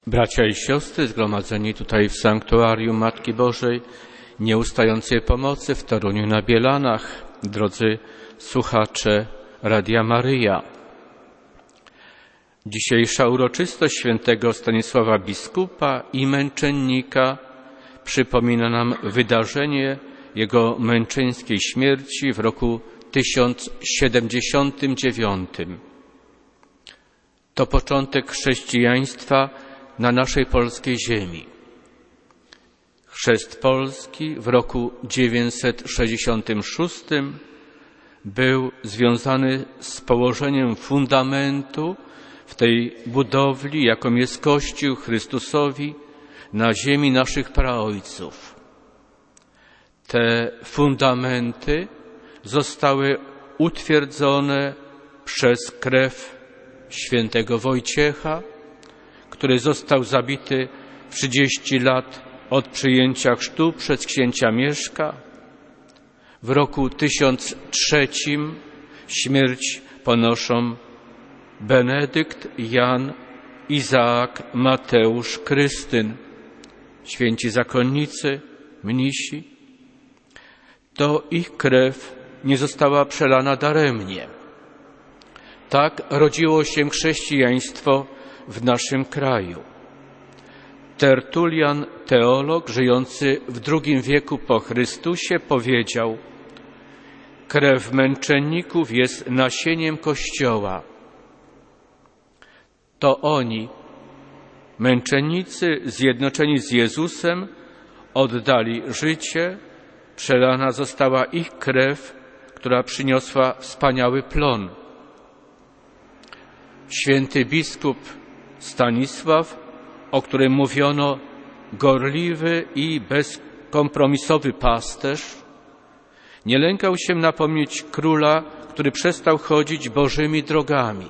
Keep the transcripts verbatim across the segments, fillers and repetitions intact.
Bracia i siostry zgromadzeni tutaj w sanktuarium Matki Bożej Nieustającej Pomocy w Toruniu na Bielanach, drodzy słuchacze Radia Maryja. Dzisiejsza uroczystość świętego Stanisława biskupa i męczennika przypomina nam wydarzenie jego męczeńskiej śmierci w roku tysiąc siedemdziesiątym dziewiątym. To początek chrześcijaństwa na naszej polskiej ziemi. Chrzest Polski w roku dziewięćset sześćdziesiątym szóstym był związany z położeniem fundamentu w tej budowli, jaką jest Kościół Chrystusowi na ziemi naszych praojców. Te fundamenty zostały utwierdzone przez krew świętego Wojciecha, który został zabity trzydzieści lat od przyjęcia chrztu przez księcia Mieszka. W roku tysiąc trzecim śmierć ponoszą Benedykt, Jan, Izaak, Mateusz, Krystyn, święci zakonnicy, mnisi. To ich krew nie została przelana daremnie. Tak rodziło się chrześcijaństwo w naszym kraju. Tertulian, teolog żyjący w drugim wieku po Chrystusie, powiedział: krew męczenników jest nasieniem Kościoła. To oni, męczennicy zjednoczeni z Jezusem, oddali życie, przelana została ich krew, która przyniosła wspaniały plon. Święty biskup Stanisław, o którym mówiono gorliwy i bezkompromisowy pasterz, nie lękał się napomnieć króla, który przestał chodzić bożymi drogami.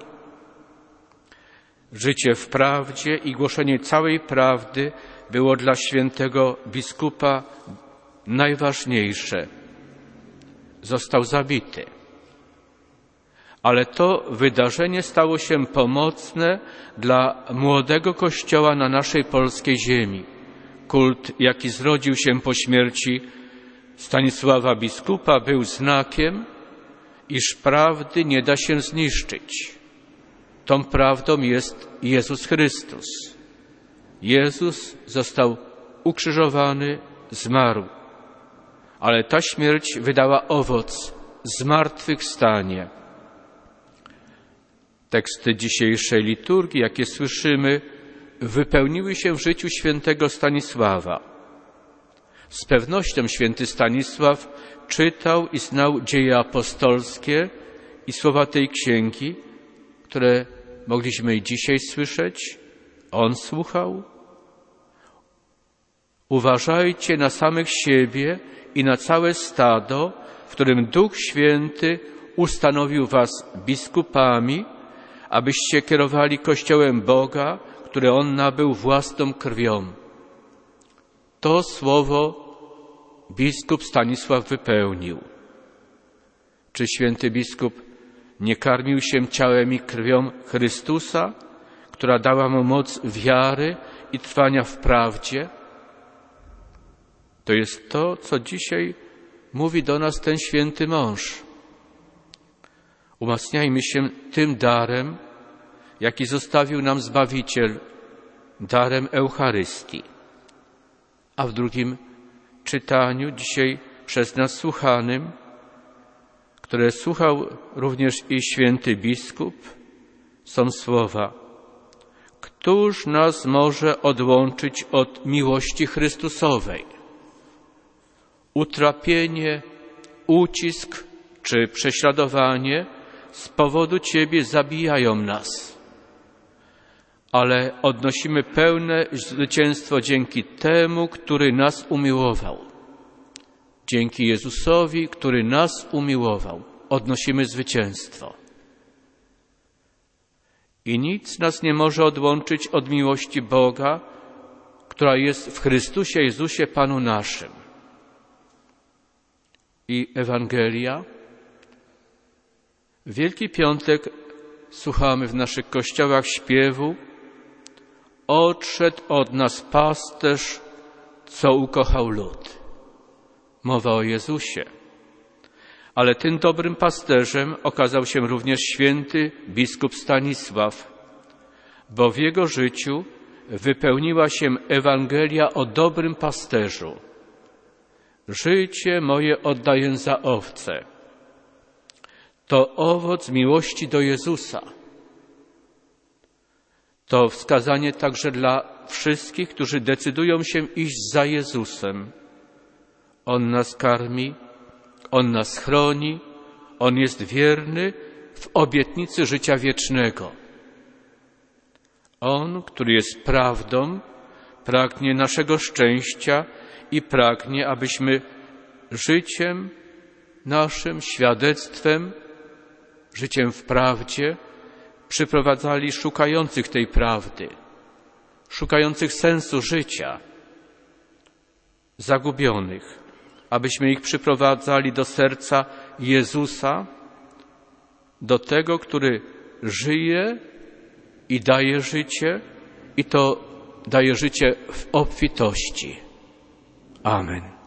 Życie w prawdzie i głoszenie całej prawdy było dla świętego biskupa najważniejsze. Został zabity. Ale to wydarzenie stało się pomocne dla młodego Kościoła na naszej polskiej ziemi. Kult, jaki zrodził się po śmierci Stanisława biskupa, był znakiem, iż prawdy nie da się zniszczyć. Tą prawdą jest Jezus Chrystus. Jezus został ukrzyżowany, zmarł, ale ta śmierć wydała owoc, zmartwychwstanie. Teksty dzisiejszej liturgii, jakie słyszymy, wypełniły się w życiu świętego Stanisława. Z pewnością święty Stanisław czytał i znał dzieje apostolskie i słowa tej księgi, które mogliśmy i dzisiaj słyszeć. On słuchał. Uważajcie na samych siebie i na całe stado, w którym Duch Święty ustanowił was biskupami, abyście kierowali Kościołem Boga, który On nabył własną krwią. To słowo biskup Stanisław wypełnił. Czy święty biskup nie karmił się ciałem i krwią Chrystusa, która dała mu moc wiary i trwania w prawdzie? To jest to, co dzisiaj mówi do nas ten święty mąż. Umacniajmy się tym darem, jaki zostawił nam Zbawiciel, darem Eucharystii. A w drugim czytaniu, dzisiaj przez nas słuchanym, które słuchał również i święty biskup, są słowa: Któż nas może odłączyć od miłości Chrystusowej? Utrapienie, ucisk czy prześladowanie z powodu Ciebie zabijają nas, ale odnosimy pełne zwycięstwo dzięki temu, który nas umiłował. Dzięki Jezusowi, który nas umiłował, odnosimy zwycięstwo. I nic nas nie może odłączyć od miłości Boga, która jest w Chrystusie Jezusie Panu naszym. I Ewangelia. W Wielki Piątek słuchamy w naszych kościołach śpiewu odszedł od nas pasterz, co ukochał lud. Mowa o Jezusie. Ale tym dobrym pasterzem okazał się również święty biskup Stanisław, bo w jego życiu wypełniła się Ewangelia o dobrym pasterzu. Życie moje oddaję za owce. To owoc miłości do Jezusa. To wskazanie także dla wszystkich, którzy decydują się iść za Jezusem. On nas karmi, On nas chroni, On jest wierny w obietnicy życia wiecznego. On, który jest prawdą, pragnie naszego szczęścia i pragnie, abyśmy życiem naszym, świadectwem, życiem w prawdzie przyprowadzali szukających tej prawdy, szukających sensu życia, zagubionych, abyśmy ich przyprowadzali do serca Jezusa, do tego, który żyje i daje życie, i to daje życie w obfitości. Amen.